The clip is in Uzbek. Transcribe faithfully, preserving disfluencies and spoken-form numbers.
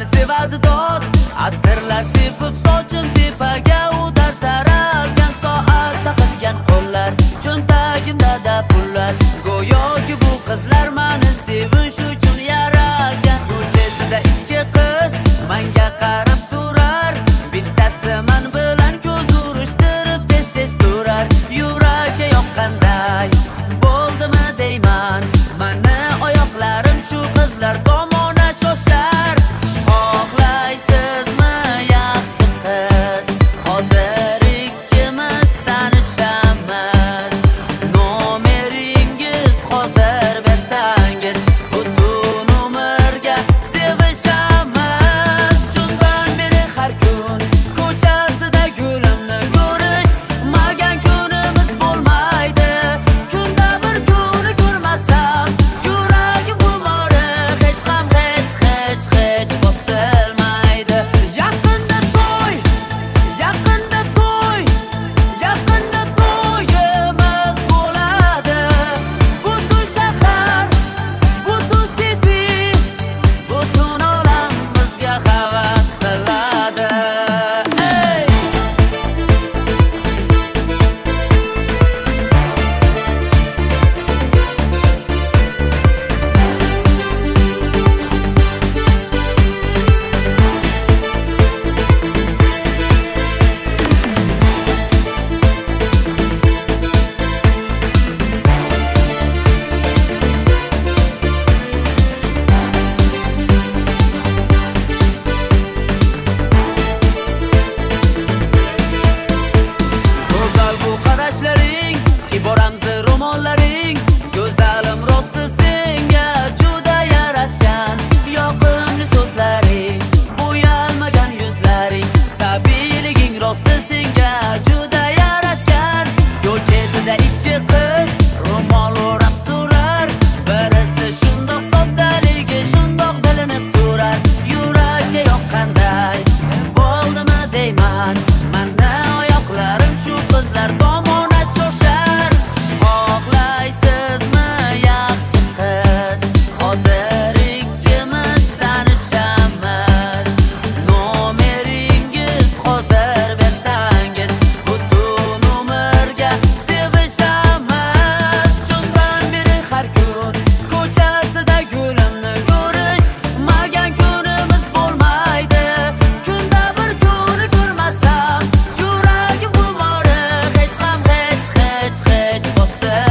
sevadi dod, atirlar sepib sochim tepaga udar taralgan soat taqilgan qo'llar, cho'ntagimda pullar. Go'yoki bu qizlar meni sevish uchun yaralgan. Ko'chasida ikki qiz menga qarab turar, bittasi men bilan ko'z urishtirib tez-tez turar. Yurakka yoqqanday bo'ldimi deyman, meni oyoqlarim shu qizlar tomona shoshar. Xohlaysizmi yaxshi qiz, hozir ikkimiz tanishamiz. Nomeringiz hozir bersangiz, butun umrga sevishamiz. Chundan beri har kun ko'chasida gulimni ko'rish, magan kunimiz bo'lmaydi. Kunda bir kuni ko'rmasam, yuragim xumori hech ham hech hech hech bosilmaydi. Yaqinda to'y, yaqinda to'y, yaqinda to'yimiz bo'ladi. Butun shahar, butun city, butun olam bizga havas qiladi. Ey! Go'zal bu qarashlaring, iboramzi ro'mollaring, go'zalim rosti senga juda yarashgan. Yoqimli so'zlaring, bo'yalmagan yuzlaring, tabiiyliging rosti senga juda yarashgan. Yo'l chetida ikki qiz ro'mol o'rab turar, birisi shundoq soddaligi shundoq bilinib turar. Yurakka yoqqanday bo'ldimi deyman, meni oyoqlarim shu qizlar tomona shoshar. Xohlaysizmi yaxshi qiz, hozir ikkimiz tanishamiz. Nomeringiz hozir bersangiz, butun umrga sevishamiz. Chundan beri har kun ko'chasida gulimni ko'rish, magan kunimiz bo'lmaydi. Kunda bir kuni ko'rmasam, yuragim xumori hech ham hech hech hech bosilmaydi.